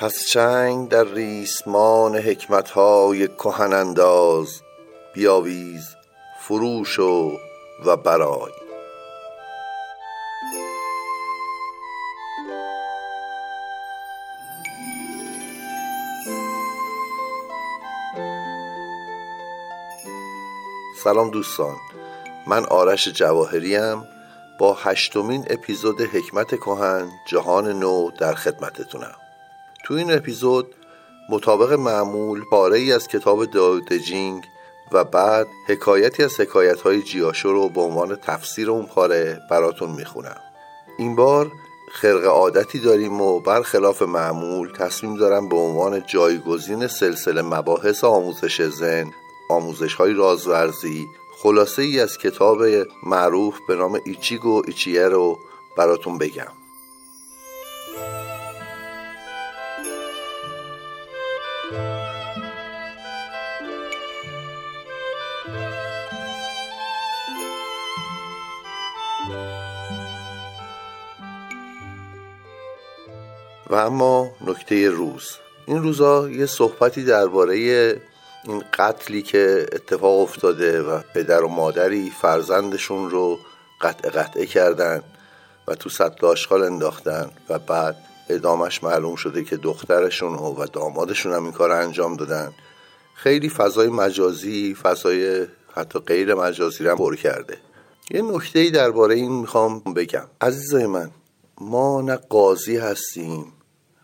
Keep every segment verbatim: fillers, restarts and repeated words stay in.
پس چنگ در ریسمان حکمت‌های کهن انداز، بیاویز فرو شو و برآی. سلام دوستان، من آرش جواهری ام با هشتمین اپیزود حکمت کهن جهان نو در خدمتتونم. تو این اپیزود مطابق معمول پاره‌ای از کتاب دائو ده جینگ و بعد حکایتی از حکایت‌های جیاشو رو به عنوان تفسیر اون پاره براتون میخونم. این بار خرق عادتی داریم و برخلاف معمول تصمیم دارم به عنوان جایگزین سلسله مباحث آموزش ذهن، آموزش‌های رازورزی، خلاصه ای از کتاب معروف به نام ایچیگو ایچیه رو براتون بگم. و اما نکته روز، این روزا یه صحبتی درباره این قتلی که اتفاق افتاده و پدر و مادری فرزندشون رو قطع قطعه کردن و تو سطل آشغال انداختن و بعد ادامش معلوم شده که دخترشون و دامادشون هم این کار انجام دادن. خیلی فضای مجازی، فضای حتی غیر مجازی رو پر کرده. یه نکته‌ای درباره این میخوام بگم. عزیزای من، ما نه قاضی هستیم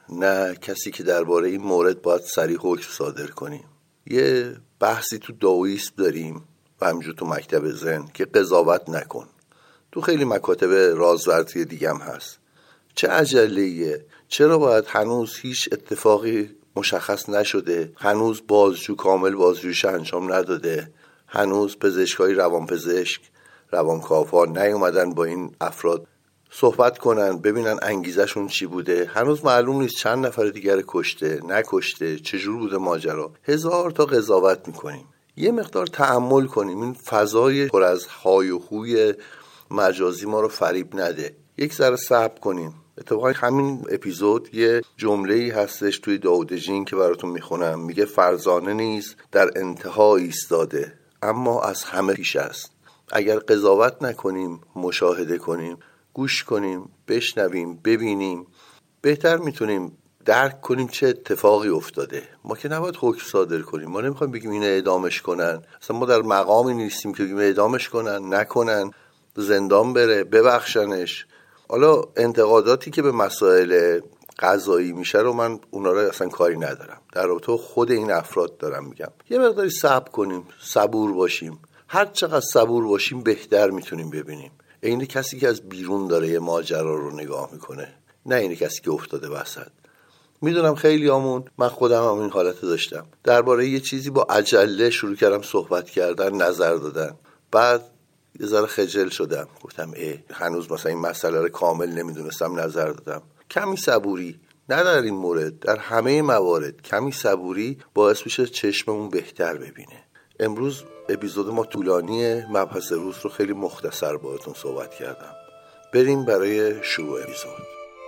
نه کسی که درباره این مورد باید صریح حکم صادر کنیم. یه بحثی تو دائویسم داریم و همینجور تو مکتب ذهن که قضاوت نکن. تو خیلی مکاتب رازورزی دیگه هم هست. چه عجله‌ایه؟ چرا باید هنوز هیچ اتفاقی مشخص نشده؟ هنوز بازجو کامل بازجویش انجام نداده؟ هنوز پزشکای روانپزشک، روانکاوها نیومدن با این افراد صحبت کنن ببینن انگیزشون چی بوده؟ هنوز معلوم نیست چند نفر دیگر کشته، نکشته، چجور بوده ماجرا. هزار تا قضاوت میکنیم. یه مقدار تأمل کنیم، این فضای پر از های و هوی مجازی ما رو فریب نده. یک ذره صبر کنیم. اتفاقا همین اپیزود یه جمله‌ای هستش توی دائو ده جینگ که براتون میخونم، میگه فرزانه نیز در انتها ایستاده اما از همه پیش است. اگر قضاوت نکنیم، مشاهده کنیم، گوش کنیم، بشنویم، ببینیم، بهتر میتونیم درک کنیم چه اتفاقی افتاده. ما که نباید حکم صادر کنیم. ما نمیخوایم بگیم اینو اعدامش کنن. اصلا ما در مقامی نیستیم که بگیم اعدامش کنن، نکنن، زندان بره، ببخشنش. حالا انتقاداتی که به مسائل قضایی میشه رو من اونا رو اصلا کاری ندارم. در رابطه خود این افراد دارم میگم. یه مقداری صبر کنیم، صبور باشیم. هر چقدر صبور باشیم بهتر میتونیم ببینیم. اینه کسی که از بیرون داره یه ماجرا رو نگاه میکنه، نه اینه کسی که افتاده وسط. میدونم خیلی همون، من خودم هم این حالت داشتم، درباره یه چیزی با عجله شروع کردم صحبت کردن، نظر دادن، بعد یه ذره خجل شدم، گفتم اه هنوز مثلا این مسئله رو کامل نمیدونستم، نظر دادم. کمی صبوری، نه در این مورد، در همه موارد کمی صبوری باعث میشه چشممون بهتر ببینه. امروز اپیزود ما طولانیه، مبحث روز رو خیلی مختصر باهاتون صحبت کردم. بریم برای شروع اپیزود.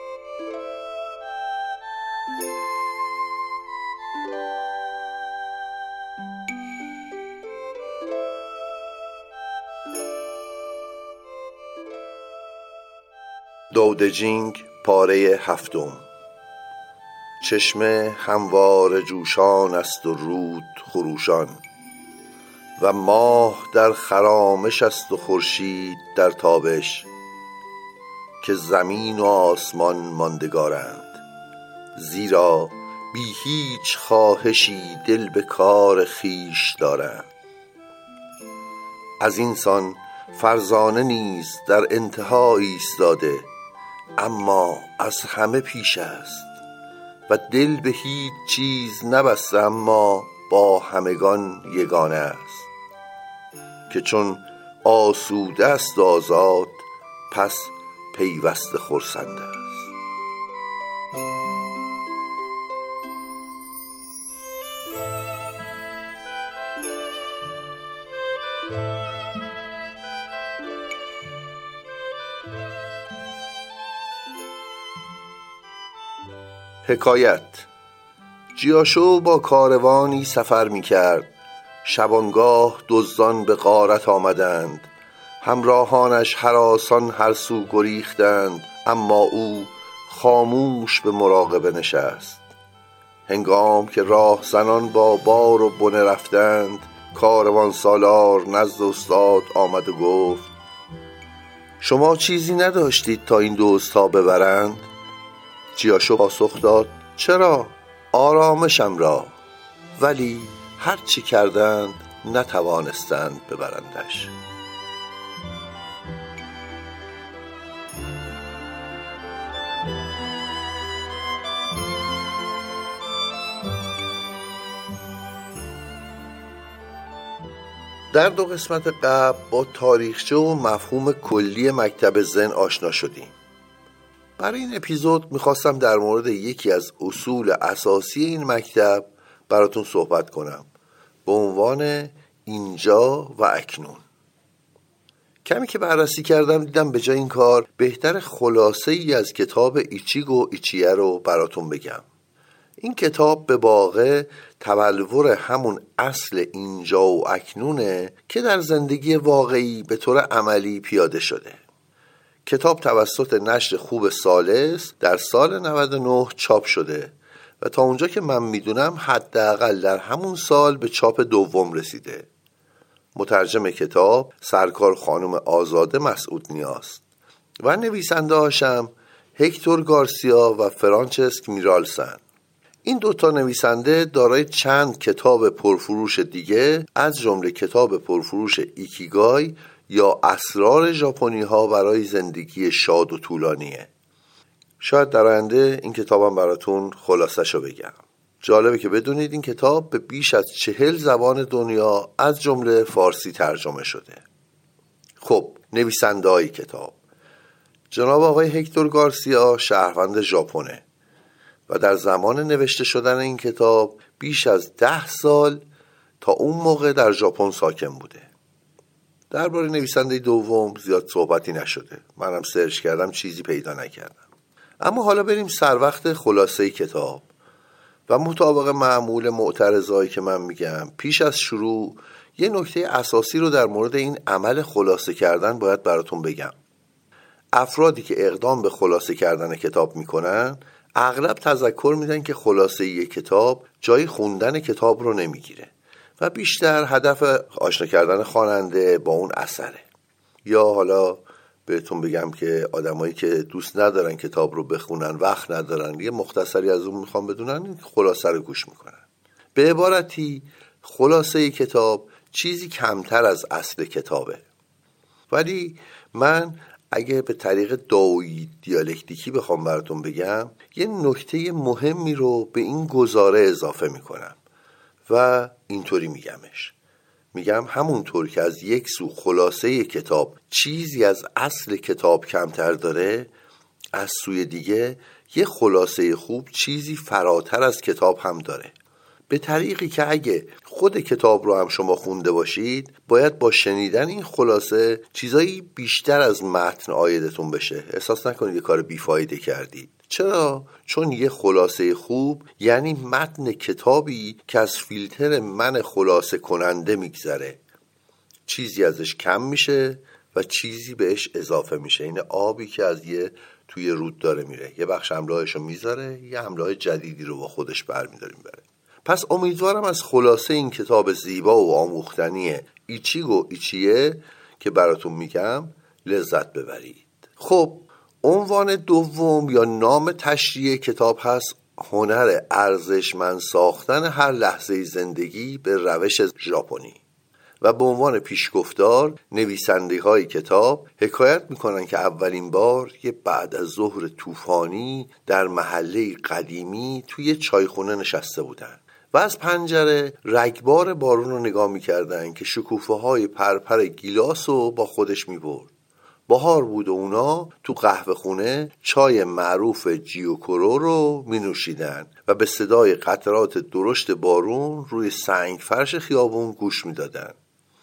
دائو ده جینگ پاره هفتم. چشم هموار جوشان است و رود خروشان، و ماه در خرامش است و خورشید در تابش، که زمین و آسمان ماندگارند، زیرا بی هیچ خواهشی دل به کار خویش دارند. از این سان فرزانه نیز در انتها ایستاده اما از همه پیش است، و دل به هیچ چیز نبسته اما با همگان یگانه است، که چون آسوده است آزاد پس پیوسته خرسند است. حکایت جیاشو با کاروانی سفر می کرد. شبانگاه دزدان به غارت آمدند. همراهانش هراسان هر سو گریختند، اما او خاموش به مراقبه نشست. هنگام که راه زنان با بار و بنه رفتند، کاروان سالار نزد استاد آمد و گفت: شما چیزی نداشتید تا این دزدها ببرند؟ جیاشو پاسخ داد: چرا؟ آرامشم را. ولی هر چی کردند نتوانستند ببرندش. در دو قسمت قبل با تاریخچه و مفهوم کلی مکتب زن آشنا شدیم. برای این اپیزود میخواستم در مورد یکی از اصول اساسی این مکتب براتون صحبت کنم به عنوان اینجا و اکنون. کمی که بررسی کردم دیدم به جای این کار بهتر خلاصه ای از کتاب ایچیگو ایچیه رو براتون بگم. این کتاب به واقع تبلور همون اصل اینجا و اکنونه که در زندگی واقعی به طور عملی پیاده شده. کتاب توسط نشر خوب ثالث در سال نود و نه چاپ شده و تا اونجا که من میدونم حداقل در همون سال به چاپ دوم رسیده. مترجم کتاب سرکار خانم آزاده مسعود نیاست و نویسنده هاشم هکتور گارسیا و فرانچسک میرالسن. این دوتا نویسنده دارای چند کتاب پرفروش دیگه از جمله کتاب پرفروش ایکیگای یا اسرار ژاپنی ها برای زندگی شاد و طولانیه. شاید در آینده این کتابم براتون خلاصه‌شو بگم. جالبه که بدونید این کتاب به بیش از چهل زبان دنیا از جمله فارسی ترجمه شده. خب نویسنده های کتاب: جناب آقای هکتور گارسیا شهروند ژاپنه و در زمان نوشته شدن این کتاب بیش از ده سال تا اون موقع در ژاپن ساکن بوده. درباره نویسنده دوم زیاد صحبتی نشده. منم سرچ کردم چیزی پیدا نکردم. اما حالا بریم سر وقت خلاصه کتاب و مطابق معمول معترضایی که من میگم پیش از شروع یه نکته اساسی رو در مورد این عمل خلاصه کردن باید براتون بگم. افرادی که اقدام به خلاصه کردن کتاب میکنن اغلب تذکر میدن که خلاصه یک کتاب جای خوندن کتاب رو نمیگیره و بیشتر هدف آشنا کردن خواننده با اون اثره. یا حالا بهتون بگم که آدمایی که دوست ندارن کتاب رو بخونن، وقت ندارن، یه مختصری از اون میخوام بدونن، خلاصه رو گوش میکنن. به عبارتی خلاصه کتاب چیزی کمتر از اصل کتابه. ولی من اگه به طریق داویی دیالکتیکی بخوام براتون بگم یه نکته مهمی رو به این گزاره اضافه میکنم و اینطوری میگمش. میگم همونطور که از یک سو خلاصه کتاب چیزی از اصل کتاب کمتر داره، از سوی دیگه یه خلاصه خوب چیزی فراتر از کتاب هم داره. به طریقی که اگه خود کتاب رو هم شما خونده باشید باید با شنیدن این خلاصه چیزایی بیشتر از متن عایدتون بشه. احساس نکنید یه کار بیفایده کردید. چرا؟ چون یه خلاصه خوب یعنی متن کتابی که از فیلتر من خلاصه کننده میگذره. چیزی ازش کم میشه و چیزی بهش اضافه میشه. این آبی که از یه توی رود داره میره، یه بخش املاحشو میذاره، یه املاح جدیدی رو با خودش برمیداره میبره. پس امیدوارم از خلاصه این کتاب زیبا و آموختنی ایچیگو ایچیه که براتون میگم لذت ببرید. خب عنوان دوم یا نام تشریح کتاب هست هنر ارزشمند ساختن هر لحظه زندگی به روش ژاپنی و به عنوان پیشگفتار نویسنده های کتاب حکایت میکنن که اولین بار یه بعد از ظهر طوفانی در محله قدیمی توی چایخونه نشسته بودن و از پنجره رگبار بارون رو نگاه میکردن که شکوفه های پرپر گیلاس رو با خودش میبرد. بهار بود و اونا تو قهوه خونه چای معروف جیوکورو رو می نوشیدن و به صدای قطرات درشت بارون روی سنگ فرش خیابون گوش می دادن.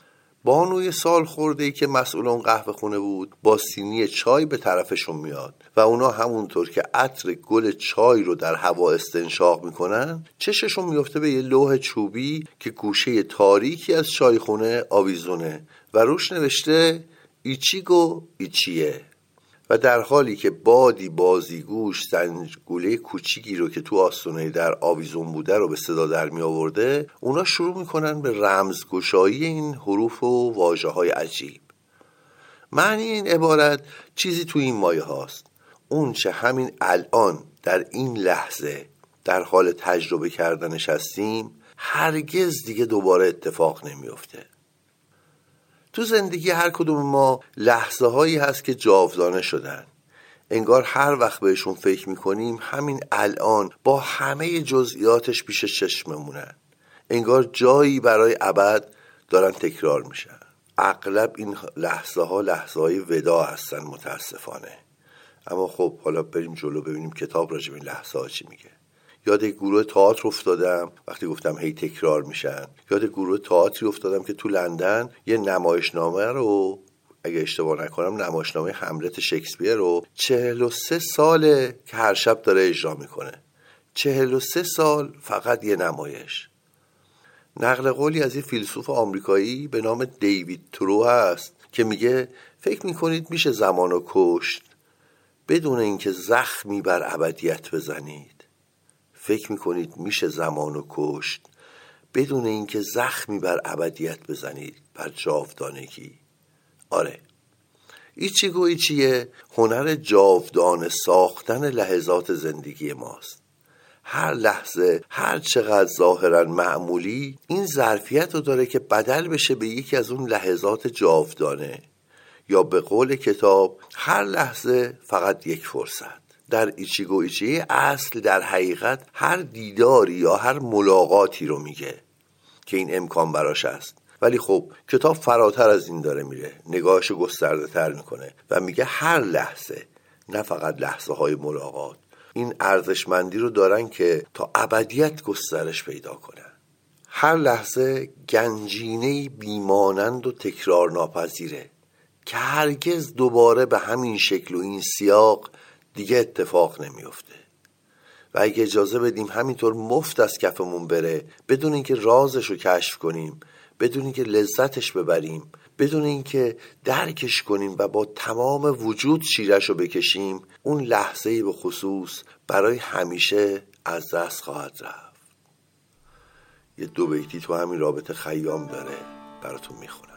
بانوی سال خورده‌ای که مسئول اون قهوه خونه بود با سینی چای به طرفشون میاد و اونا همونطور که عطر گل چای رو در هوا استنشاق میکنن چششون میفته به یه لوح چوبی که گوشه تاریکی از چای خونه آویزونه و روش نوشته ایچیگو ایچیه. و در حالی که بادی بازیگوش زنگوله کوچیکی رو که تو آستانه در آویزون بوده رو به صدا در می آورده، اونا شروع میکنن به رمزگشایی این حروف و واژه های عجیب. معنی این عبارت چیزی تو این مایه هاست: اون چه همین الان در این لحظه در حال تجربه کردنش هستیم هرگز دیگه دوباره اتفاق نمیفته. تو زندگی هر کدوم ما لحظه هایی هست که جاودانه شدن، انگار هر وقت بهشون فکر میکنیم همین الان با همه جزئیاتش پیش چشممونن، انگار جایی برای ابد دارن تکرار میشن. اغلب این لحظه ها لحظه های ودا هستن متاسفانه. اما خب حالا بریم جلو ببینیم کتاب راجع به این لحظه ها چی میگه. یاد یک گروه تئاتر افتادم وقتی گفتم هی تکرار میشن. یاد گروه تئاتری افتادم که تو لندن یه نمایشنامه رو، اگه اشتباه نکنم نمایشنامه هملت شکسپیر رو چهل و سه ساله که هر شب داره اجرا میکنه. چهل و سه سال فقط یه نمایش. نقل قولی از یه فیلسوف آمریکایی به نام دیوید ترو هست که میگه فکر میکنید میشه زمانو کشت بدون اینکه زخمی بر ابدیت بزنید؟ فکر میکنید میشه زمانو کشت بدون اینکه زخمی بر ابدیت بزنید، بر جاودانگی؟ آره، ایچیگو ایچیه هنر جاودانه ساختن لحظات زندگی ماست. هر لحظه هر چقدر ظاهرا معمولی این ظرفیت رو داره که بدل بشه به یکی از اون لحظات جاودانه، یا به قول کتاب هر لحظه فقط یک فرصت. در ایچیگو ایچیه اصل در حقیقت هر دیداری یا هر ملاقاتی رو میگه که این امکان براش هست، ولی خب کتاب فراتر از این داره میره، نگاهشو گسترده تر میکنه و میگه هر لحظه، نه فقط لحظه های ملاقات، این ارزشمندی رو دارن که تا ابدیت گسترش پیدا کنن. هر لحظه گنجینه‌ای بیمانند و تکرار ناپذیره که هرگز دوباره به همین شکل و این سیاق دیگه اتفاق نمیفته و اگه اجازه بدیم همینطور مفت از کفمون بره بدون اینکه رازش رو کشف کنیم، بدون اینکه لذتش ببریم، بدون اینکه درکش کنیم و با تمام وجود شیرش رو بکشیم، اون لحظه‌ای به خصوص برای همیشه از دست خواهد رفت. یه دو بیتی تو همین رابطه خیام داره، براتون میخونم.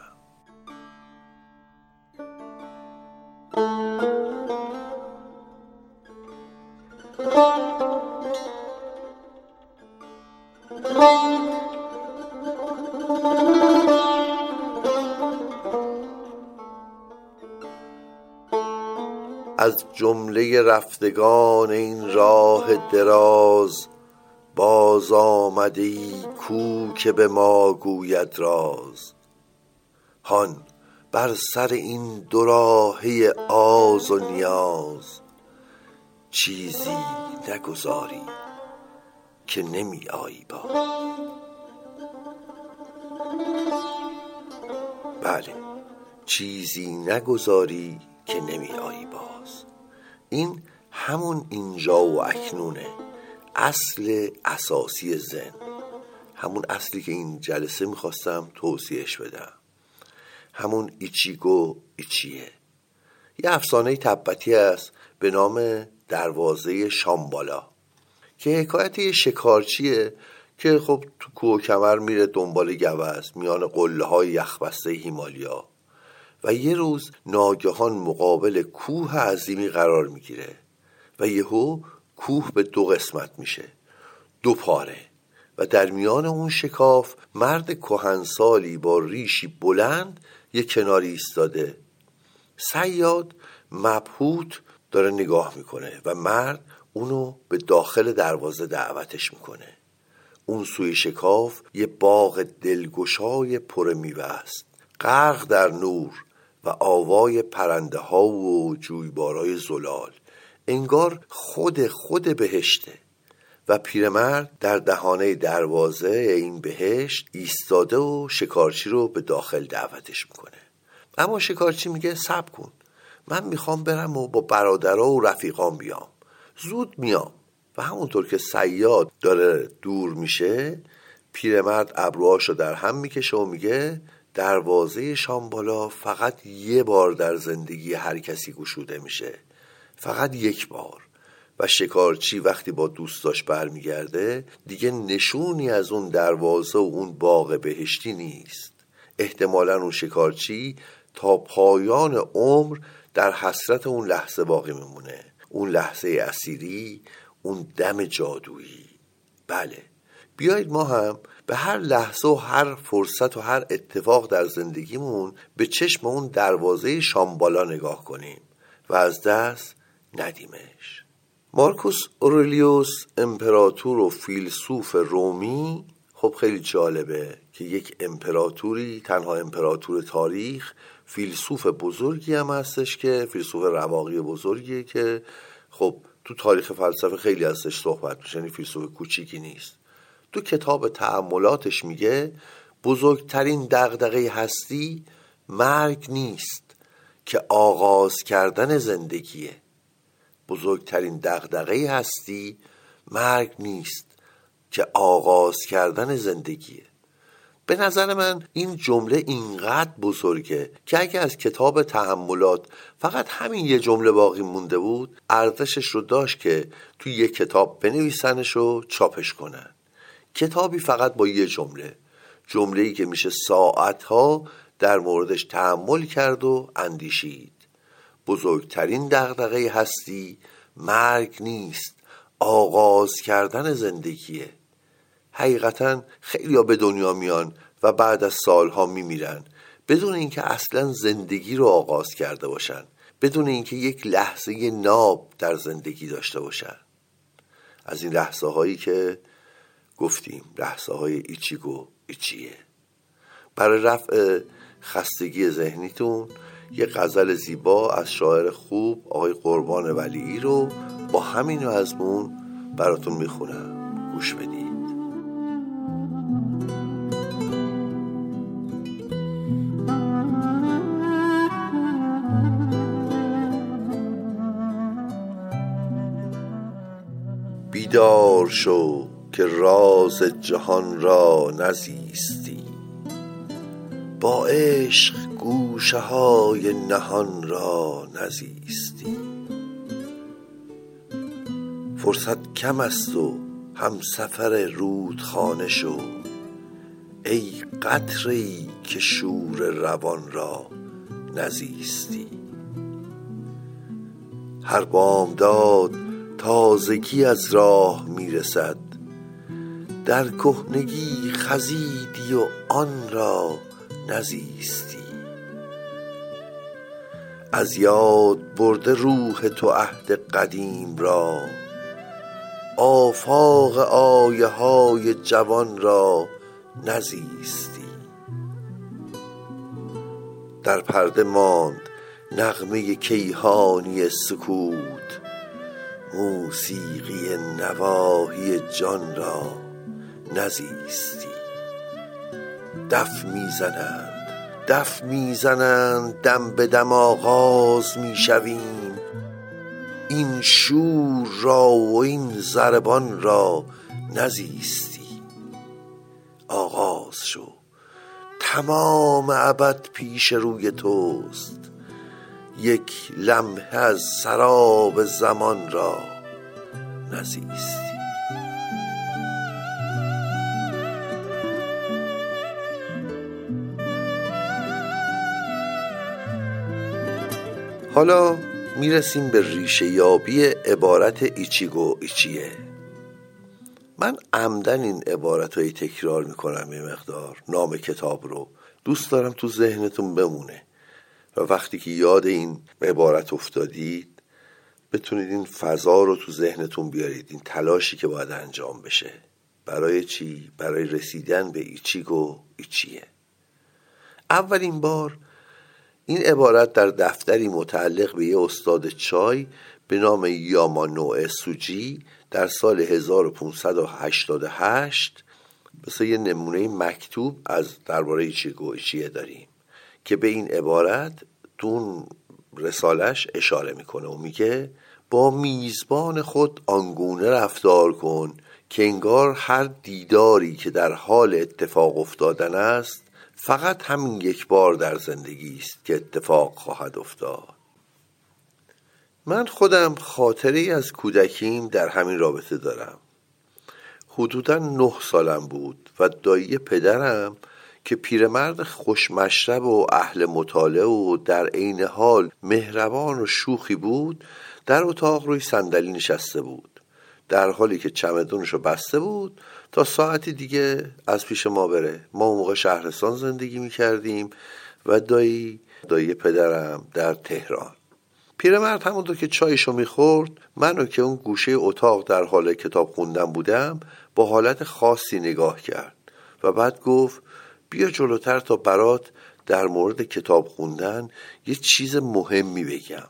از جمله رفتگان این راه دراز باز آمده ای کو که به ما گوید راز. هان بر سر این دو راهه آز و نیاز چیزی نگذاری که نمی آیی باز. بله، چیزی نگذاری که نمی آیی باز. این همون اینجا و اکنونه، اصل اساسی ذهن، همون اصلی که این جلسه میخواستم توضیحش بدم، همون ایچیگو ایچیه. یه افسانه تبتی است به نام دروازه شامبالا که حکایت یه شکارچیه که خب تو کوه و کمر میره دنبال گوزن میان قله های یخبسته هیمالیا و یه روز ناگهان مقابل کوه عظیمی قرار میگیره و یهو کوه به دو قسمت میشه، دو پاره، و در میان اون شکاف مرد کهنسالی با ریشی بلند یه کناری ایستاده. صیاد مبهوت داره نگاه میکنه و مرد اونو به داخل دروازه دعوتش میکنه. اون سوی شکاف یه باغ دلگشای پر میوه است، غرق در نور و آوای پرنده ها و جویبارای زلال، انگار خود خود بهشته. و پیرمرد در دهانه دروازه این بهشت ایستاده و شکارچی رو به داخل دعوتش میکنه. اما شکارچی میگه صبر کن، من میخوام برم و با برادرها و رفیقام بیام، زود میام. و همونطور که صیاد داره دور میشه، پیرمرد ابروهاشو در هم میکشه و میگه دروازه شامبالا فقط یه بار در زندگی هر کسی گشوده میشه، فقط یک بار. و شکارچی وقتی با دوستاش برمیگرده دیگه نشونی از اون دروازه و اون باغ بهشتی نیست. احتمالاً اون شکارچی تا پایان عمر در حسرت اون لحظه باقی میمونه، اون لحظه اسیری، اون دم جادویی. بله، بیایید ما هم به هر لحظه و هر فرصت و هر اتفاق در زندگیمون به چشم اون دروازه شامبالا نگاه کنیم و از دست ندیمش. مارکوس اورلیوس، امپراتور و فیلسوف رومی، خب خیلی جالبه که یک امپراتوری، تنها امپراتور تاریخ، فیلسوف بزرگی هم هستش که فیلسوف رواقی بزرگیه که خب تو تاریخ فلسفه خیلی ازش صحبت میشه، یعنی فیلسوف کوچیکی نیست. تو کتاب تأملاتش میگه بزرگترین دغدغه هستی مرگ نیست که آغاز کردن زندگیه. بزرگترین دغدغه هستی مرگ نیست که آغاز کردن زندگیه. به نظر من این جمله اینقدر بزرگه که اگه از کتاب تأملات فقط همین یه جمله باقی مونده بود، ارزشش رو داشت که تو یه کتاب بنویسنش و چاپش کنن. کتابی فقط با یه جمله، جمله‌ای که میشه ساعتها در موردش تأمل کرد و اندیشید. بزرگترین دغدغه هستی مرگ نیست، آغاز کردن زندگیه. حقیقتا خیلی ها به دنیا میان و بعد از سالها میمیرن بدون اینکه اصلا زندگی رو آغاز کرده باشن، بدون اینکه یک لحظه ناب در زندگی داشته باشن. از این لحظه هایی که گفتیم، لحظه های ایچیگو ایچیه. برای رفع خستگی ذهنیتون یه غزل زیبا از شاعر خوب آقای قربان ولیعی رو با همین مضمون براتون میخونم، گوش بدید. بیدار شو که راز جهان را نزیستی، با عشق گوشه های نهان را نزیستی. فرصت کم است و همسفر رودخانه شو، ای قطره‌ای که شور روان را نزیستی. هر بامداد تازگی از راه میرسد، در کهنگی خزیدی و آن را نزیستی. از یاد برده روح تو عهد قدیم را، آفاق آیه های جوان را نزیستی. در پرده ماند نغمه کیهانی سکوت، موسیقی نواحی جان را نزیستی. دف میزنند دف میزنند دم به دم آغاز میشویم، این شور را و این ضربان را نزیستی. آغاز شو، تمام ابد پیش روی توست، یک لمحه از سراب زمان را نزیستی. حالا میرسیم به ریشه یابی عبارت ایچیگو ایچیه. من عمدن این عبارت هایی تکرار میکنم یه مقدار، نام کتاب رو دوست دارم تو ذهنتون بمونه و وقتی که یاد این عبارت افتادید بتونید این فضا رو تو ذهنتون بیارید، این تلاشی که باید انجام بشه. برای چی؟ برای رسیدن به ایچیگو ایچیه. اولین بار این عبارت در دفتری متعلق به یه استاد چای به نام یامانوئه سوجی در سال هزار و پانصد و هشتاد و هشت مثلا یه نمونه مکتوب از درباره ایچیگو اویچیه داریم که به این عبارت تو اون رسالش اشاره میکنه و میگه با میزبان خود آنگونه رفتار کن که انگار هر دیداری که در حال اتفاق افتادن است فقط همین یک بار در زندگی است که اتفاق خواهد افتاد. من خودم خاطره‌ای از کودکیم در همین رابطه دارم. حدوداً نه سالم بود و دایی پدرم که پیرمرد خوشمشرب و اهل مطالعه و در عین حال مهربان و شوخی بود، در اتاق روی صندلی نشسته بود در حالی که چمدونشو بسته بود تا ساعتی دیگه از پیش ما بره. ما اون موقع شهرستان زندگی میکردیم و دایی دایی پدرم در تهران. پیرمرد همونطور که چایشو میخورد منو که اون گوشه اتاق در حال کتاب خوندن بودم با حالت خاصی نگاه کرد و بعد گفت بیا جلوتر تا برات در مورد کتاب خوندن یه چیز مهمی بگم.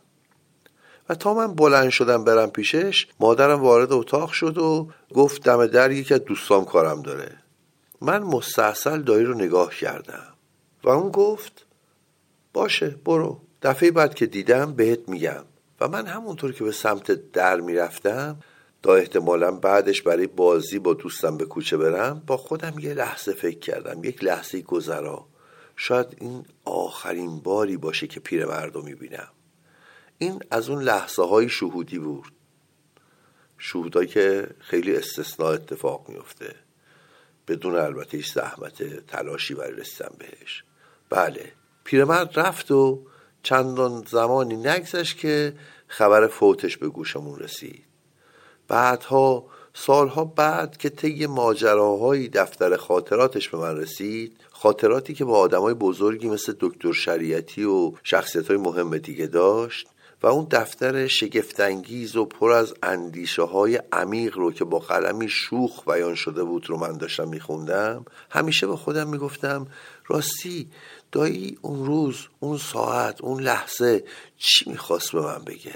و تا من بلند شدم برم پیشش مادرم وارد اتاق شد و گفت دم در یکی از دوستام کارم داره. من مستحصل دایی رو نگاه کردم و اون گفت باشه برو، دفعه بعد که دیدم بهت میگم. و من همونطور که به سمت در میرفتم تا احتمالاً بعدش برای بازی با دوستم به کوچه برم با خودم یه لحظه فکر کردم، یک لحظه گذرا، شاید این آخرین باری باشه که پیرمرد رو میبینم. این از اون لحظه های شهودی بود، شهودایی که خیلی استثناء اتفاق میفته بدون البته هیچ زحمت تلاشی برای رسیدن بهش. بله، پیرمرد رفت و چندان زمانی نگذشت که خبر فوتش به گوشمون رسید. بعدها سالها بعد که طی ماجراهای دفتر خاطراتش به من رسید، خاطراتی که با آدمای بزرگی مثل دکتر شریعتی و شخصیت‌های مهم دیگه داشت و اون دفتر شگفت‌انگیز و پر از اندیشه‌های عمیق رو که با قلمی شوخ بیان شده بود رو من داشتم میخوندم، همیشه با خودم میگفتم راستی دایی اون روز، اون ساعت، اون لحظه چی میخواست به من بگه؟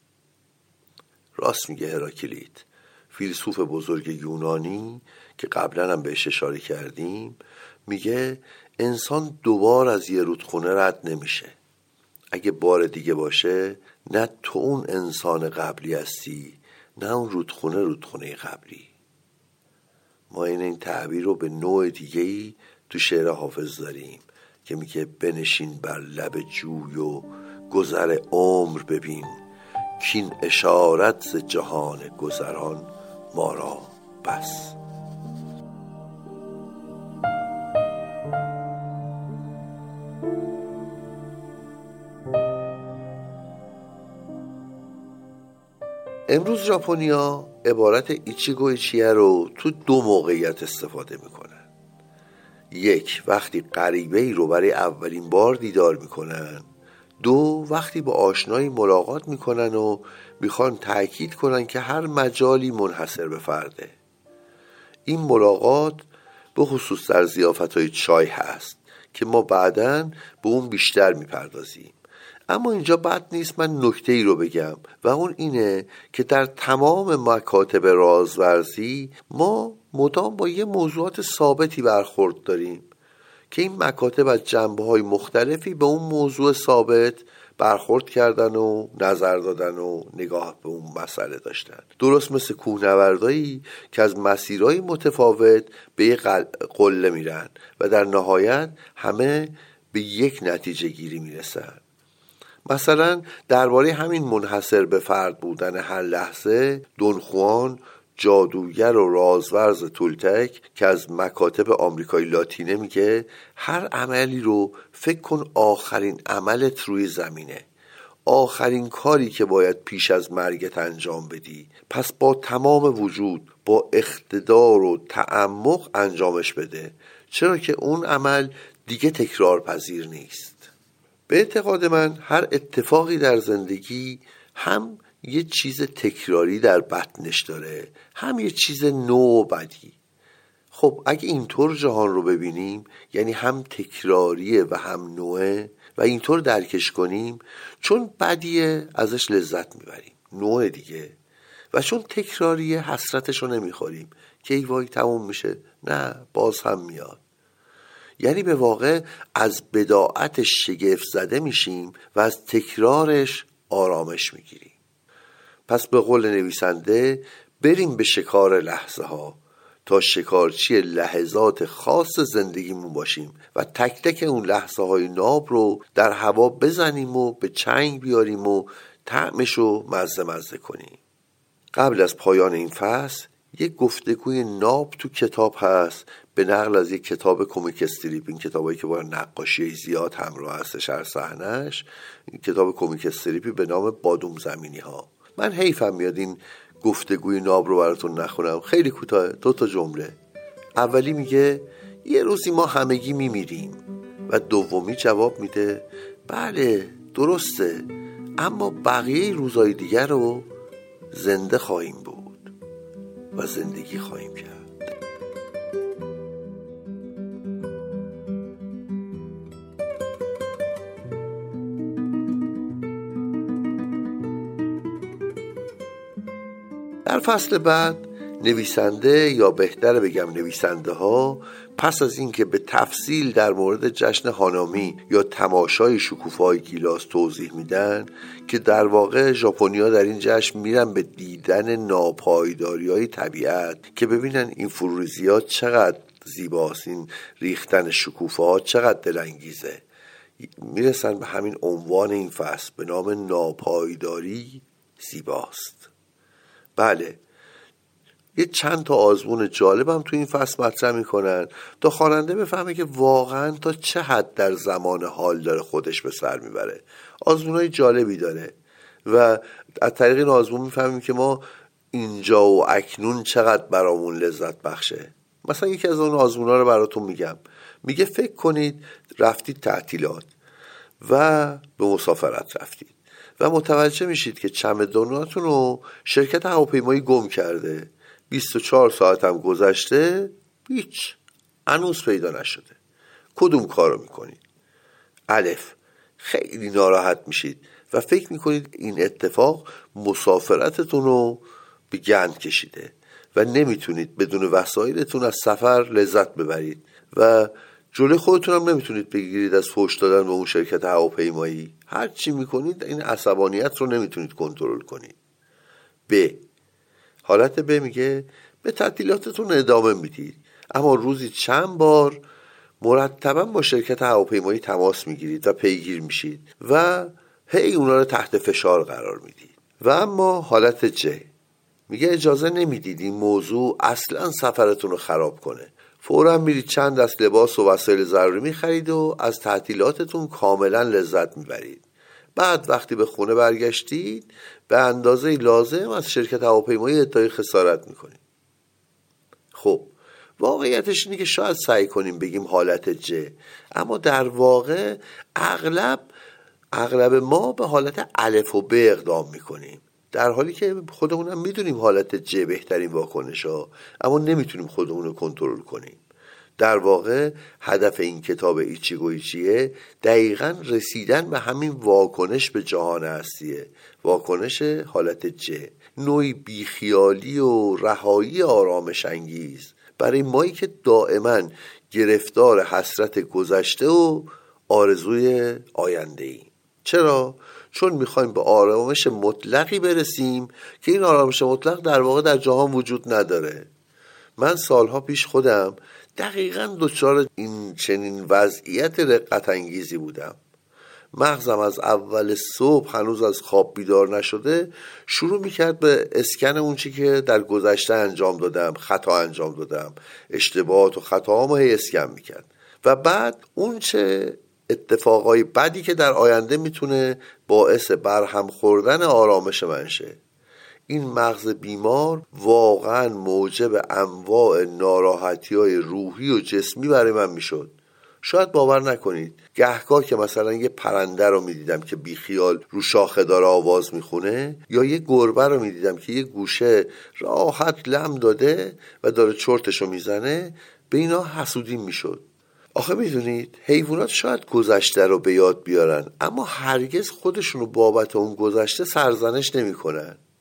راست میگه هراکلیت، فیلسوف بزرگ یونانی که قبلا هم بهش اشاره کردیم، میگه انسان دوبار از یه رودخونه رد نمیشه. اگه بار دیگه باشه نه تو اون انسان قبلی هستی نه اون رودخونه رودخونه قبلی. ما این این تعبیر رو به نوع دیگه‌ای تو شعر حافظ داریم که میگه بنشین بر لب جوی و گذر عمر ببین کین اشارت ز جهان گذران ما را بس. امروز ژاپنیا عبارت ایچیگو اویچیه رو تو دو موقعیت استفاده میکنن. یک، وقتی غریبه‌ای رو برای اولین بار دیدار میکنن. دو، وقتی با آشنایی ملاقات میکنن و میخوان تأکید کنن که هر مجالی منحصر به فرده. این ملاقات به خصوص در ضیافت‌های چای هست که ما بعداً به اون بیشتر میپردازیم. اما اینجا بد نیست من نکته ای رو بگم و اون اینه که در تمام مکاتب رازورزی ما مدام با یه موضوعات ثابتی برخورد داریم که این مکاتب از جنبه‌های مختلفی به اون موضوع ثابت برخورد کردن و نظر دادن و نگاه به اون مسئله داشتن. درست مثل کوهنوردایی که از مسیرهای متفاوت به یه قله میرن و در نهایت همه به یک نتیجه گیری میرسن. مثلا درباره همین منحصر به فرد بودن هر لحظه، دون خوان جادوگر و رازورز تولتک که از مکاتب آمریکای لاتینه میگه هر عملی رو فکر کن آخرین عملت روی زمینه، آخرین کاری که باید پیش از مرگت انجام بدی، پس با تمام وجود با اقتدار و تعمق انجامش بده، چرا که اون عمل دیگه تکرار پذیر نیست. به اعتقاد من هر اتفاقی در زندگی هم یه چیز تکراری در بطنش داره، هم یه چیز نو و بدی. خب اگه اینطور جهان رو ببینیم، یعنی هم تکراریه و هم نوعه و اینطور درکش کنیم، چون بدیه ازش لذت میبریم، نوع دیگه و چون تکراریه حسرتشو نمیخوریم که ای وای تموم میشه، نه باز هم میاد. یعنی به واقع از بداعتش شگفت زده میشیم و از تکرارش آرامش میگیریم. پس به قول نویسنده بریم به شکار لحظه ها تا شکارچی لحظات خاص زندگیمون باشیم و تک تک اون لحظه های ناب رو در هوا بزنیم و به چنگ بیاریم و طعمش رو مزه مزه کنیم. قبل از پایان این فصل یک گفتگوی ناب تو کتاب هست به نقل از یک کتاب کمیک استریپ. این کتابایی که با نقاشی زیاد همراه هستش هر صحنه‌اش، این کتاب کمیک استریپی به نام بادوم زمینی ها. من حیفم میاد این گفتگوی ناب رو براتون نخونم، خیلی کوتاه، دو تا جمله. اولی میگه یه روزی ما همگی میمیریم و دومی جواب میده بله درسته، اما بقیه روزهای دیگر رو زنده خواهیم بود و زندگی خواهیم کرد. در فصل بعد نویسنده، یا بهتره بگم نویسنده ها، پس از اینکه به تفصیل در مورد جشن هانامی یا تماشای شکوفه‌های گیلاس توضیح میدن که در واقع ژاپنی‌ها در این جشن میرن به دیدن ناپایداری‌های طبیعت که ببینن این فروریزی‌ها چقدر زیباست، این ریختن شکوفه‌ها چقدر دلانگیزه، میرسن به همین عنوان این فصل به نام ناپایداری زیباست. بله، یه چند تا آزمون جالب هم تو این فصل مطرح میکنن تا خواننده بفهمه که واقعا تا چه حد در زمان حال داره خودش به سر میبره. آزمونای جالبی داره و از طریق این آزمون میفهمیم که ما اینجا و اکنون چقدر برامون لذت بخشه. مثلا یکی از اون آزمونا رو براتون میگم. میگه فکر کنید رفتید تعطیلات و به مسافرت رفتید و متوجه میشید که چمدوناتون رو شرکت هواپیمایی گم کرده. بیست و چهار ساعت هم گذشته، هیچ هنوز پیدا نشده. کدوم کارو میکنید؟ الف، خیلی ناراحت میشید و فکر میکنید این اتفاق مسافرتتون رو به گند کشیده و نمیتونید بدون وسایلتون از سفر لذت ببرید و جلوی خودتون هم نمیتونید بگیرید از فحش دادن به اون شرکت هواپیمایی. هر چی میکنید این عصبانیت رو نمیتونید کنترل کنید. ب، حالت ب میگه به تعطیلاتتون ادامه میدید اما روزی چند بار مرتبا با شرکت هواپیمایی تماس میگیرید و پیگیر میشید و هی اونا رو تحت فشار قرار میدید. و اما حالت ج میگه اجازه نمیدید این موضوع اصلا سفرتون رو خراب کنه. فوراً میرید چند دست لباس و وسایل ضروری میخرید و از تعطیلاتتون کاملا لذت میبرید. بعد وقتی به خونه برگشتید به اندازه لازم از شرکت هواپیمایی ادعای خسارت میکنید. خب واقعیتش اینه که شاید سعی کنیم بگیم حالت ج، اما در واقع اغلب اغلب ما به حالت الف و ب اقدام میکنیم، در حالی که خودمونم میدونیم حالت ج بهترین واکنش ها، اما نمیتونیم خودمون رو کنترل کنیم. در واقع هدف این کتاب ایچیگو ایچیه دقیقاً رسیدن به همین واکنش به جهان هستیه، واکنش حالت ج، نوعی بیخیالی و رهایی آرامش انگیز برای مایی که دائما گرفتار حسرت گذشته و آرزوی آینده ایم. چرا؟ چون میخوایم به آرامش مطلقی برسیم که این آرامش مطلق در واقع در جهان وجود نداره. من سالها پیش خودم دقیقاً دچار این چنین وضعیت رقت انگیزی بودم. مغزم از اول صبح هنوز از خواب بیدار نشده شروع میکرد به اسکن اون چی که در گذشته انجام دادم، خطا انجام دادم، اشتباهات و خطاهامو هی اسکن میکرد و بعد اون چه اتفاقای بدی که در آینده میتونه باعث برهم خوردن آرامش من شه. این مغز بیمار واقعا موجب انواع ناراحتی‌های روحی و جسمی برای من میشد. شاید باور نکنید گهگاه که مثلا یه پرنده رو میدیدم که بیخیال رو شاخه داره آواز میخونه، یا یه گربه رو میدیدم که یه گوشه راحت لم داده و داره چرتشو میزنه، به اینا حسودیم میشد. آخه میدونید حیوانات شاید گذشته رو به یاد بیارن اما هرگز خودشونو بابت اون گذشته سرزنش نمی کنن.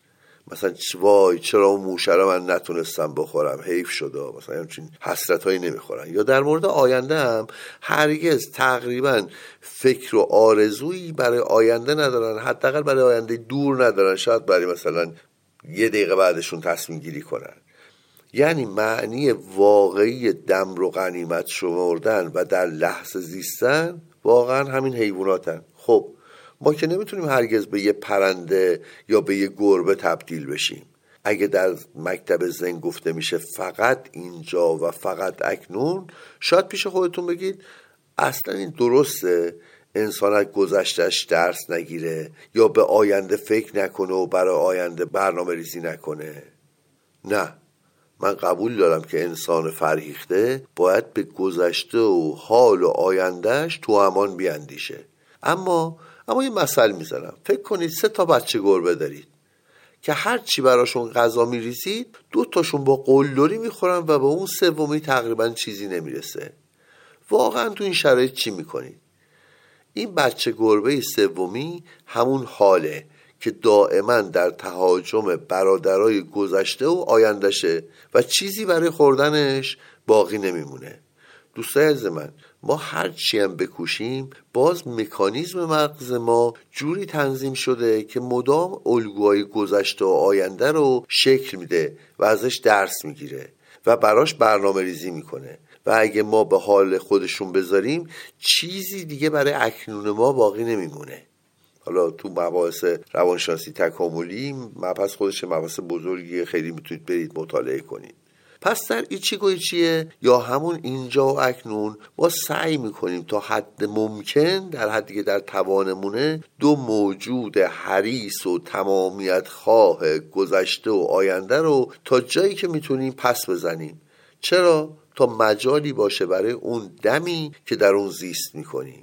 مثلا وای چرا اون موشه رو من نتونستم بخورم، حیف شده، مثلا همچین حسرتایی نمیخورن. یا در مورد آینده هم هرگز تقریبا فکر و آرزویی برای آینده ندارن، حداقل برای آینده دور ندارن، شاید برای مثلا یه دقیقه بعدشون تصمیم گیری کنن. یعنی معنی واقعی دم رو غنیمت شمردن و در لحظه زیستن واقعا همین حیواناتن. خب ما که نمیتونیم هرگز به یه پرنده یا به یه گربه تبدیل بشیم. اگه در مکتب زن گفته میشه فقط اینجا و فقط اکنون، شاید پیش خودتون بگید اصلا این درسته انسان از گذشتهش درس نگیره یا به آینده فکر نکنه و برای آینده برنامه ریزی نکنه؟ نه، من قبول دارم که انسان فرهیخته باید به گذشته و حال و آیندهش تو امان بیاندیشه. اما اما یه مثل میزنم. فکر کنید سه تا بچه گربه دارید که هر چی براشون غذا میریزید دو تاشون با قلدری میخورن و به اون سومی تقریبا چیزی نمیرسه. واقعا تو این شرایط چی میکنید؟ این بچه گربه سومی همون حاله که دائما در تهاجم برادرای گذشته و آیندهشه و چیزی برای خوردنش باقی نمیمونه. دوستای عزیز من، ما هر چی هم بکوشیم باز مکانیزم مغز ما جوری تنظیم شده که مدام الگوهای گذشته و آینده رو شکل میده و ازش درس میگیره و براش برنامه ریزی میکنه و اگه ما به حال خودشون بذاریم چیزی دیگه برای اکنون ما باقی نمیمونه. حالا تو مباحث روانشناسی تکاملی مبحث خودش مبحث بزرگیه، خیلی میتونید برید مطالعه کنید. پس در ایچیگوی چیه یا همون اینجا و اکنون ما سعی میکنیم تا حد ممکن، در حدی که در توانمونه، دو موجود حریص و تمامیت خواه گذشته و آینده رو تا جایی که میتونیم پس بزنیم. چرا؟ تا مجالی باشه برای اون دمی که در اون زیست میکنیم،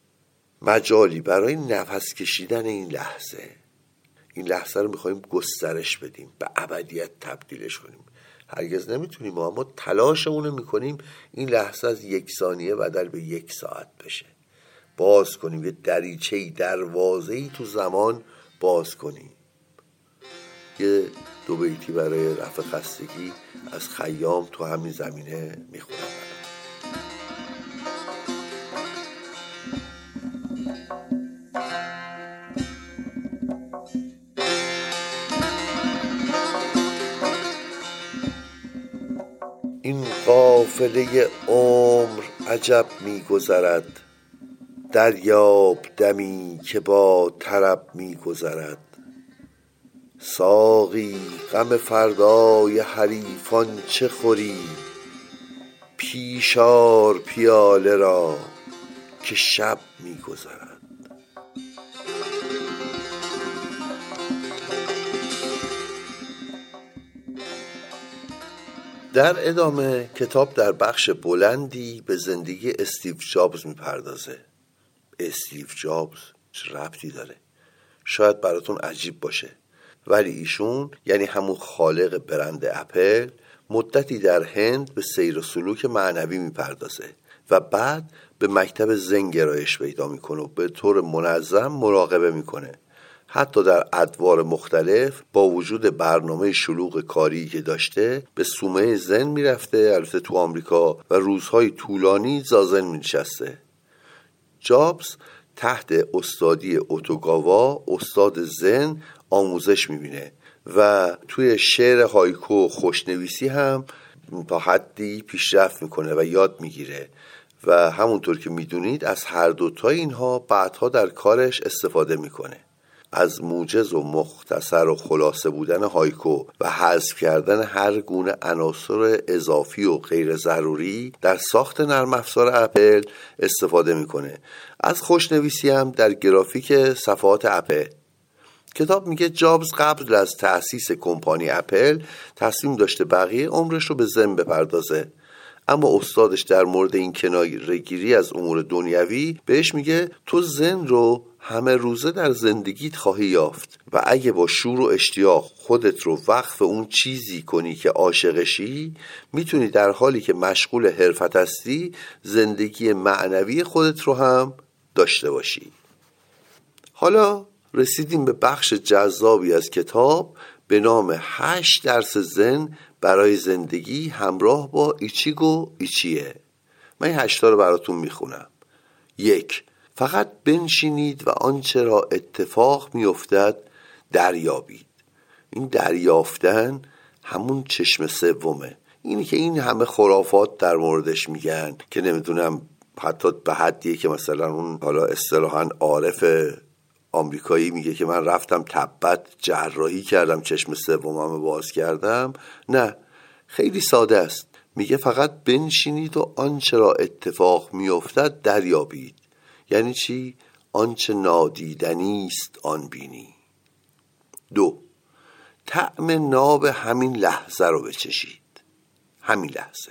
مجالی برای نفس کشیدن این لحظه. این لحظه رو میخوایم گسترش بدیم، به ابدیت تبدیلش کنیم. هرگز نمیتونیم، اما تلاشمون رو میکنیم این لحظه از یک ثانیه بدل به یک ساعت بشه. باز کنیم، یه دریچه‌ای، دروازه‌ای تو زمان باز کنیم. یه دو بیتی برای رفع خستگی از خیام تو همین زمینه میخونم. این قافله عمر عجب می‌گذرد، دریاب دمی که با طرب می‌گذرد. ساقی غم فردای حریفان چه خوری، پیش آر پیاله را که شب می‌گذرد. در ادامه کتاب در بخش بلندی به زندگی استیو جابز میپردازه. استیو جابز چه ربطی داره؟ شاید براتون عجیب باشه، ولی ایشون یعنی همون خالق برند اپل مدتی در هند به سیر و سلوک معنوی میپردازه و بعد به مکتب زن گرایش پیدا میکنه و به طور منظم مراقبه میکنه. حتی در ادوار مختلف با وجود برنامه شلوغ کاری که داشته به صومعه زن میرفته، البته تو آمریکا، و روزهای طولانی زازن می‌نشسته. جابز تحت استادی اوتوگاوا استاد زن آموزش میبینه و توی شعر هایکو خوشنویسی هم تا حدی پیشرفت میکنه و یاد میگیره و همونطور که میدونید از هر دوتا اینها بعدها در کارش استفاده میکنه. از موجز و مختصر و خلاصه بودن هایکو و حذف کردن هر گونه عناصر اضافی و غیر ضروری در ساخت نرم افزار اپل استفاده میکنه. از خوشنویسی هم در گرافیک صفحات اپل. کتاب میگه جابز قبل از تأسیس کمپانی اپل تصمیم داشته بقیه عمرش رو به زن بپردازه، اما استادش در مورد این کناره‌گیری از امور دنیوی بهش میگه تو زن رو همه روزه در زندگیت خواهی یافت و اگه با شور و اشتیاق خودت رو وقف اون چیزی کنی که عاشقشی، میتونی در حالی که مشغول حرفت هستی زندگی معنوی خودت رو هم داشته باشی. حالا رسیدیم به بخش جذابی از کتاب، به نام هشت درس زن برای زندگی همراه با ایچیگو ایچیه. من این هشتا رو براتون میخونم. یک، فقط بنشینید و آنچه را اتفاق میافتد دریابید. این دریافتن همون چشم سومه. اینی که این همه خرافات در موردش میگن که نمیدونم حتی به حدیه که مثلا اون حالا اصطلاحاً عارف آمریکایی میگه که من رفتم تبت جراحی کردم چشم سومم باز کردم. نه، خیلی ساده است. میگه فقط بنشینید و آنچه را اتفاق میافتد دریابید. یعنی چی؟ آنچه نادیدنی است آن بینی. دو، طعم ناب همین لحظه رو بچشید، همین لحظه.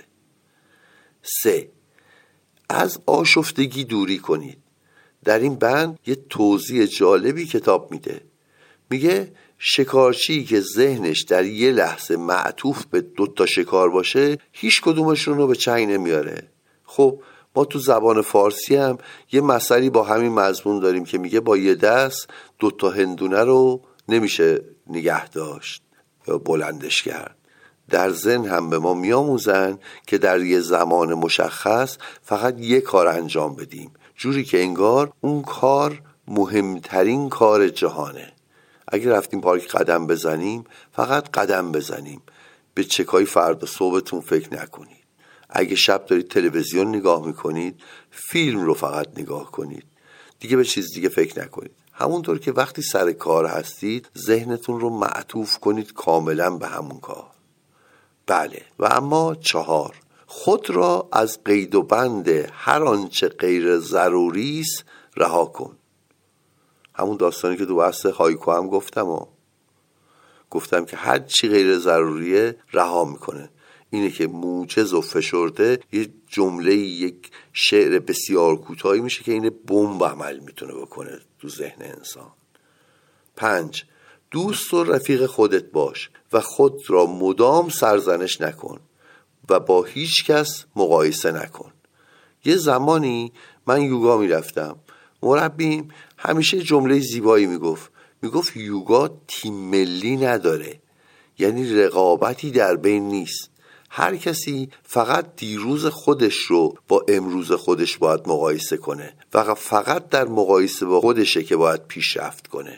سه، از آشفتگی دوری کنید. در این بند یه توضیح جالبی کتاب میده. میگه شکارچی که ذهنش در یه لحظه معطوف به دوتا شکار باشه هیچ کدومشون رو به چنگ نمیاره. خب ما تو زبان فارسی هم یه مثلی با همین مضمون داریم که میگه با یه دست دوتا هندونه رو نمیشه نگه داشت یا بلندش کرد. در ذهن هم به ما میاموزن که در یه زمان مشخص فقط یه کار انجام بدیم، جوری که انگار اون کار مهمترین کار جهانه. اگه رفتیم پارک قدم بزنیم فقط قدم بزنیم، به چکای فردا صبحتون فکر نکنید. اگه شب دارید تلویزیون نگاه میکنید فیلم رو فقط نگاه کنید، دیگه به چیز دیگه فکر نکنید. همونطور که وقتی سر کار هستید ذهنتون رو معطوف کنید کاملا به همون کار. بله. و اما چهار، خود را از قید و بند هر آنچه غیر ضروری است رها کن. همون داستانی که تو بحث هایکو هم گفتم و گفتم که هر چی غیر ضروریه رها میکنه. اینه که موجز و فشرده یه جمله، یک شعر بسیار کوتاهی میشه که این بمب عمل میتونه بکنه تو ذهن انسان. پنج، دوست و رفیق خودت باش و خود را مدام سرزنش نکن و با هیچ کس مقایسه نکن. یه زمانی من یوگا میرفتم، مربیم همیشه جمله زیبایی میگفت میگفت یوگا تیم ملی نداره، یعنی رقابتی در بین نیست. هر کسی فقط دیروز خودش رو با امروز خودش باید مقایسه کنه و فقط در مقایسه با خودشه که باید پیشرفت کنه.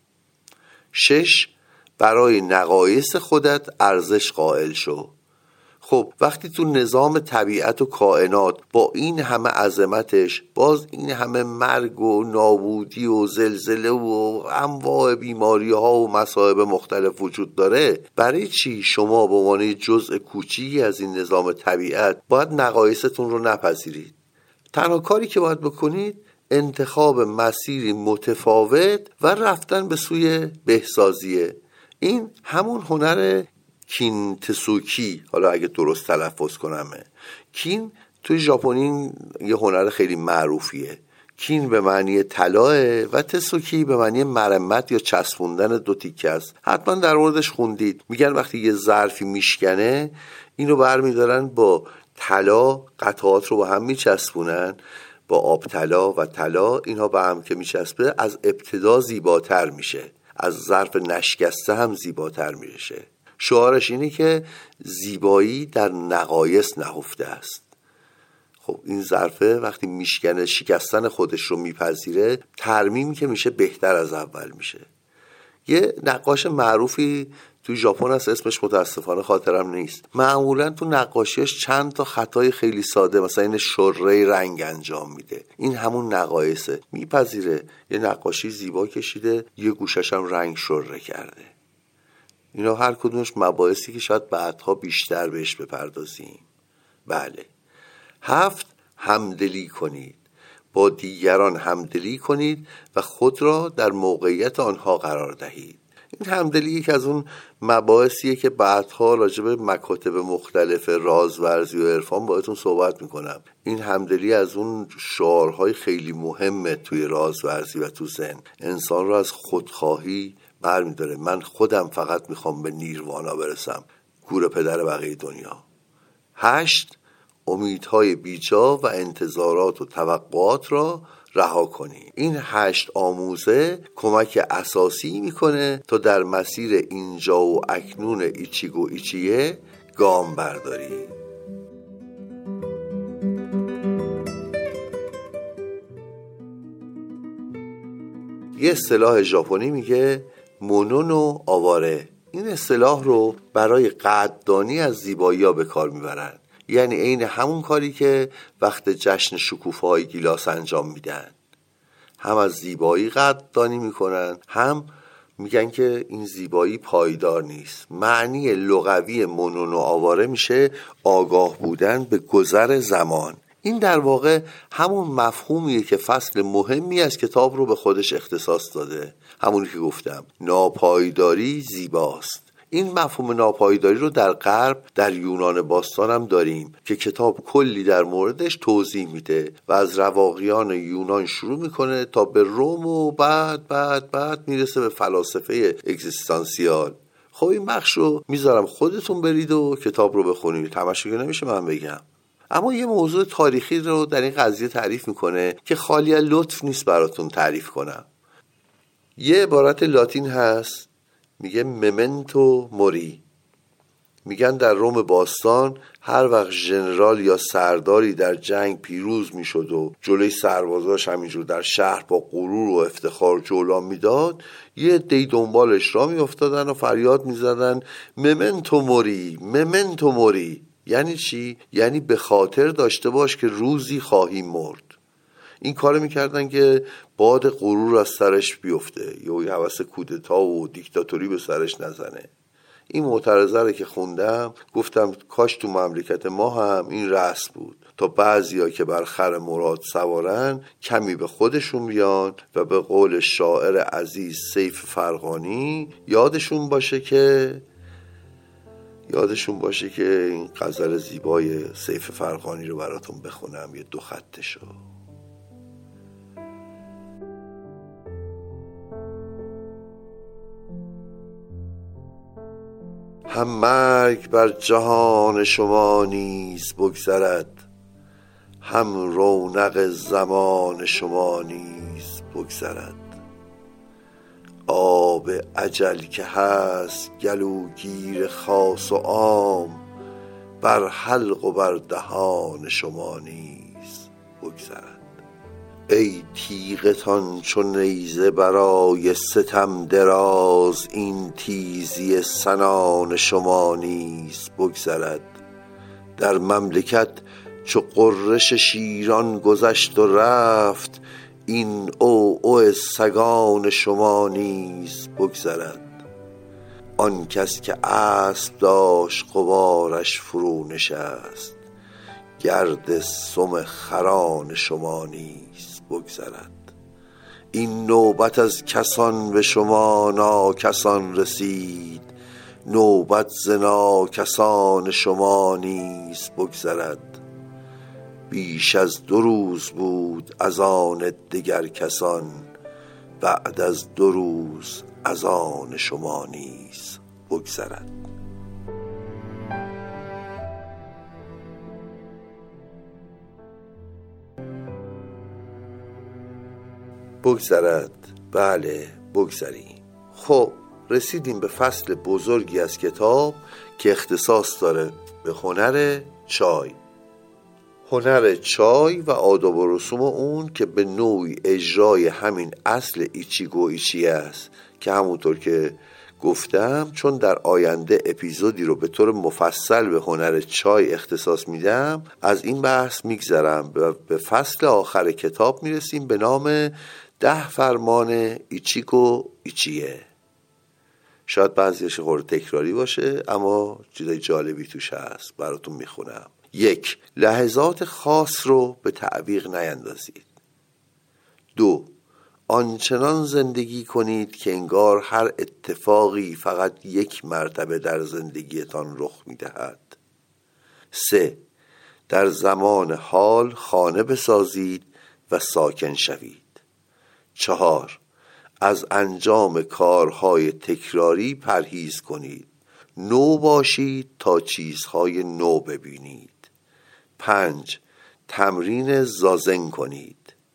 شش، برای نقایص خودت ارزش قائل شو. خب وقتی تو نظام طبیعت و کائنات با این همه عظمتش باز این همه مرگ و نابودی و زلزله و انواع بیماری ها و مصائب مختلف وجود داره، برای چی شما به عنوان جزء کوچیکی از این نظام طبیعت باید نقایصتون رو نپذیرید؟ تنها کاری که باید بکنید انتخاب مسیری متفاوت و رفتن به سوی بهسازیه. این همون هنر کین تسوکی، حالا اگه درست تلفظ کنمه. کین توی ژاپنی یه هنر خیلی معروفیه. کین به معنی طلاه و تسوکی به معنی مرمت یا چسبوندن دو تیکه است. حتما در موردش خوندید. میگن وقتی یه ظرفی میشکنه اینو برمیدارن با طلا قطعات رو با هم میچسبونن، با آب طلا و طلا اینها با هم که میچسبه از ابتدا زیباتر میشه، از ظرف نشکسته هم زیباتر میشه. شعارش اینه که زیبایی در نقایص نهفته است. خب این ظرفه وقتی میشکنه شکستن خودش رو میپذیره، ترمیم که میشه بهتر از اول میشه. یه نقاش معروفی تو ژاپن هست، اسمش متاسفانه خاطرم نیست. معمولا تو نقاشیش چند تا خطای خیلی ساده، مثلا این شره رنگ انجام میده. این همون نقایصه. میپذیره یه نقاشی زیبا کشیده، یه گوشش هم رنگ شره کرده. اینا هر کدومش مباحثی که شاید بعدها بیشتر بهش بپردازیم. بله. هفت، همدلی کنید. با دیگران همدلی کنید و خود را در موقعیت آنها قرار دهید. این همدلی یک از اون مباحثیه که بعدها راجع به مکاتب مختلف رازورزی و عرفان باهاتون صحبت میکنم. این همدلی از اون شعارهای خیلی مهمه توی رازورزی و تو ذهن. انسان را از خودخواهی برمیداره. من خودم فقط میخوام به نیروانا برسم، گور پدر بقیه دنیا. هشت، امیدهای بیجا و انتظارات و توقعات را رها کنی. این هشت آموزه کمک اساسی میکنه تا در مسیر اینجا و اکنون ایچیگو ایچیه گام برداری. یه اصطلاح ژاپنی میگه مونونو آواره. این اصطلاح رو برای قدردانی از زیبایی‌ها به کار میبرن، یعنی عین همون کاری که وقت جشن شکوفه‌های گیلاس انجام میدن. هم از زیبایی قدردانی میکنن، هم میگن که این زیبایی پایدار نیست. معنی لغوی مونونو آواره میشه آگاه بودن به گذر زمان. این در واقع همون مفهومیه که فصل مهمی از کتاب رو به خودش اختصاص داده، همونی که گفتم ناپایداری زیباست. این مفهوم ناپایداری رو در غرب، در یونان باستان هم داریم که کتاب کلی در موردش توضیح میده و از رواقیان یونان شروع میکنه تا به روم و بعد بعد بعد میرسه به فلاسفه اگزیستانسیال. خب این بخش رو میذارم خودتون برید و کتاب رو بخونید، تماشا نمیشه من بگم. اما یه موضوع تاریخی رو در این قضیه تعریف میکنه که خالی از لطف نیست براتون تعریف کنم. یه عبارت لاتین هست میگه ممنتو موری. میگن در روم باستان هر وقت ژنرال یا سرداری در جنگ پیروز میشد و جلوی سربازاش همینجور در شهر با غرور و افتخار جولان میداد، یه عده‌ای دنبالش را میافتادن و فریاد میزدن ممنتو موری، ممنتو موری. یعنی چی؟ یعنی به خاطر داشته باش که روزی خواهی مرد. این کارو میکردن که باد غرور از سرش بیفته یا یه هوس کودتا و دیکتاتوری به سرش نزنه. این معترضه رو که خوندم گفتم کاش تو مملکت ما هم این رسم بود تا بعضیا که بر خر مراد سوارن کمی به خودشون بیان و به قول شاعر عزیز سیف فرغانی یادشون باشه که یادشون باشه که این غزل زیبای سیف فرغانی رو براتون بخونم، یه دو خطشو. هم مرگ بر جهان شما نیز بگذرد، هم رونق زمان شما نیز بگذرد. آب اجل که هست گلوگیر خاص و عام، بر حلق و بر دهان شما نیز بگذرد. ای تیغتان چون نیزه برای ستم دراز، این تیزی سنان شما نیز بگذرد. در مملکت چو قررش شیران گذشت و رفت، این او او سگان شما نیز بگذرد. آن کس که اسب داشت غبارش فرو نشست، گرد سم خران شما نیز بگذرد. این نوبت از کسان به شما ناکسان رسید، نوبت ز ناکسان شما نیز بگذرد. بیش از دو روز بود از آن دگر کسان، بعد از دو روز از آن شما نیز بگذرد. بگذرد، بله بگذریم. خب رسیدیم به فصل بزرگی از کتاب که اختصاص داره به هنر چای. هنر چای و آداب و رسوم اون که به نوعی اجرای همین اصل ایچیگو ایچیه است که همونطور که گفتم چون در آینده اپیزودی رو به طور مفصل به هنر چای اختصاص میدم از این بحث میگذرم و به فصل آخر کتاب میرسیم به نام ده فرمان ایچیگو ایچیه. شاید بعضیش خورده تکراری باشه اما چیزای جالبی توش هست، براتون میخونم. یک، لحظات خاص رو به تعویق نیندازید. دو، آنچنان زندگی کنید که انگار هر اتفاقی فقط یک مرتبه در زندگیتان رخ میدهد. سه، در زمان حال خانه بسازید و ساکن شوید. چهار، از انجام کارهای تکراری پرهیز کنید. نو باشید تا چیزهای نو ببینید. پنج، تمرین زازن کنید.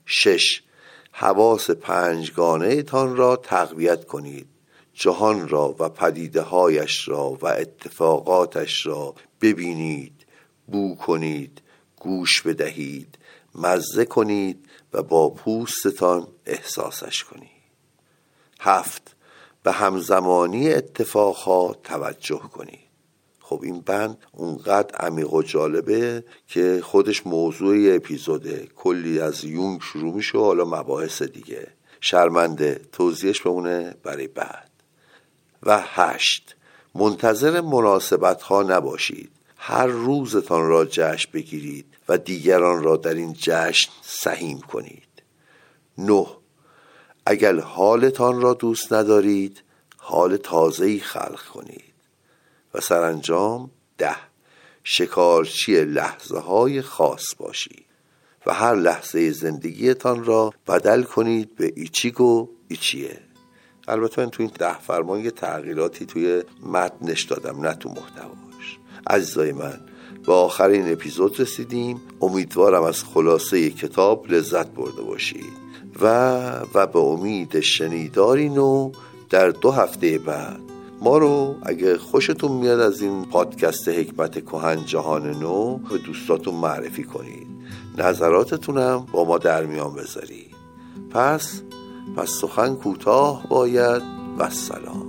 شش. حواس پنجگانه تان را تقویت کنید. جهان را و پدیده هایش را و اتفاقاتش را ببینید، بو کنید، گوش بدهید، مزه کنید و با پوستتان احساسش کنید. هفت. به همزمانی اتفاقها توجه کنید. خب این بند اونقدر عمیق و جالبه که خودش موضوع اپیزوده، کلی از یونگ شروع میشه و حالا مباحث دیگه. شرمنده توضیحش بمونه برای بعد. و هشت. منتظر مناسبت ها نباشید. هر روزتان را جشن بگیرید و دیگران را در این جشن سهیم کنید. نه. اگر حالتان را دوست ندارید، حال تازه‌ای خلق کنید. و سرانجام ده. شکارچی لحظه های خاص باشید و هر لحظه زندگیتان را بدل کنید به ایچیگو ایچیه. البته من تو این ده فرمان یه تغییراتی توی متنش دادم، نه تو محتواش. عزیزای من، به آخر این اپیزود رسیدیم. امیدوارم از خلاصه کتاب لذت برده باشید و و به امید شنیدارین و در دو هفته بعد ما رو، اگه خوشتون میاد از این پادکست حکمت کهن جهان نو، به دوستاتون معرفی کنید. نظراتتونم با ما در میان بذارید. پس پس سخن کوتاه باید و سلام.